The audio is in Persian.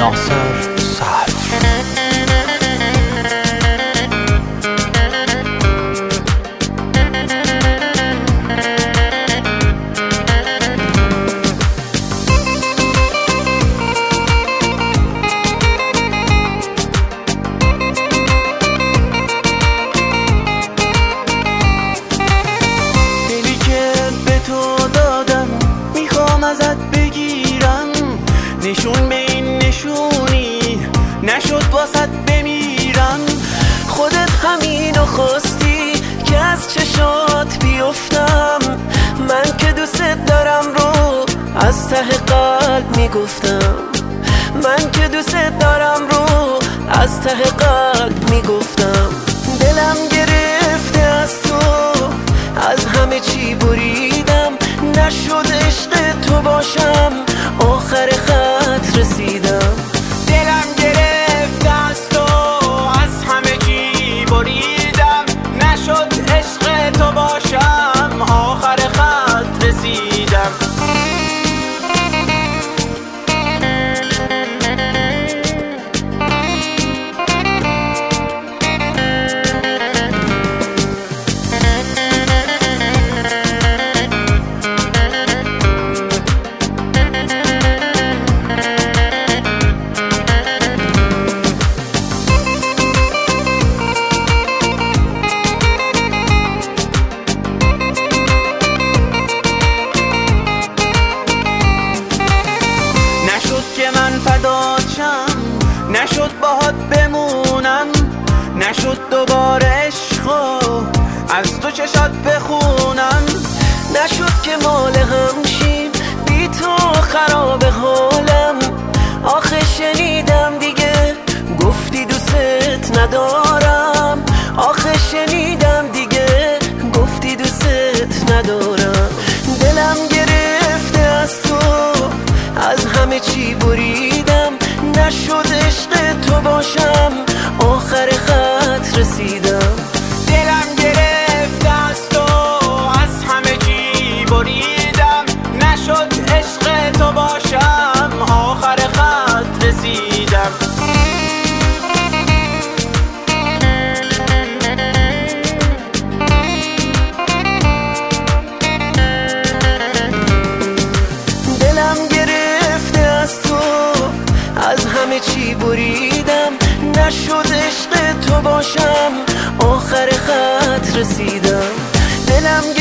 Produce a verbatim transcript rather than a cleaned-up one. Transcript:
ناصر صدر. ازت بگیرم نشون به این نشونی نشد واسط بمیرم. خودت همینو خواستی که از چشات بیفتم، من که دوست دارم رو از ته قلب میگفتم، من که دوست دارم رو از ته قلب میگفتم. دلم گرفته از تو از همه چی بریدم، نشد عشق تو باشم آخر خط رسیدم. دلم گرفت از تو از همه چی بریدم، نشد عشق تو باشم آخر خط رسیدم. نشد باهات بمونم، نشد دوباره عشقو از تو چشات بخونم، نشد که مال همشیم بی تو خراب حالم. آخه شنیدم دیگه گفتی دوست ندارم، آخه شنیدم دیگه گفتی دوست ندارم. دلم گرفته از تو از همه چی بریدم، نشد عشق تو باشم آخر خط رسیدم. دلم گرفت از تو از همه چی بریدم، نشد عشق تو باشم آخر خط رسیدم. دلم گرفته از تو از همه چی بریدم، نشد عشق تو باشم آخر خط رسیدم. دلم